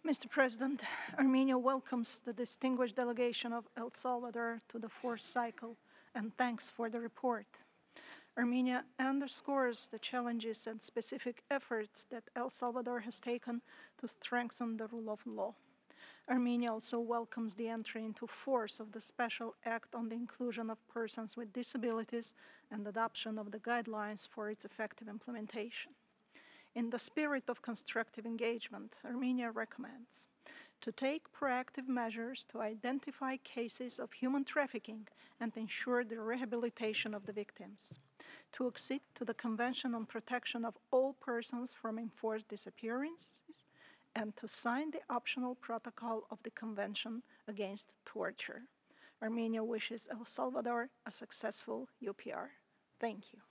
Mr. President, Armenia welcomes the distinguished delegation of El Salvador to the fourth cycle and thanks for the report. Armenia underscores the challenges and specific efforts that El Salvador has taken to strengthen the rule of law. Armenia also welcomes the entry into force of the Special Act on the Inclusion of Persons with Disabilities and adoption of the guidelines for its effective implementation. In the spirit of constructive engagement, Armenia recommends to take proactive measures to identify cases of human trafficking and ensure the rehabilitation of the victims, to accede to the Convention on Protection of All Persons from Enforced Disappearances, and to sign the optional protocol of the Convention Against Torture. Armenia wishes El Salvador a successful UPR. Thank you.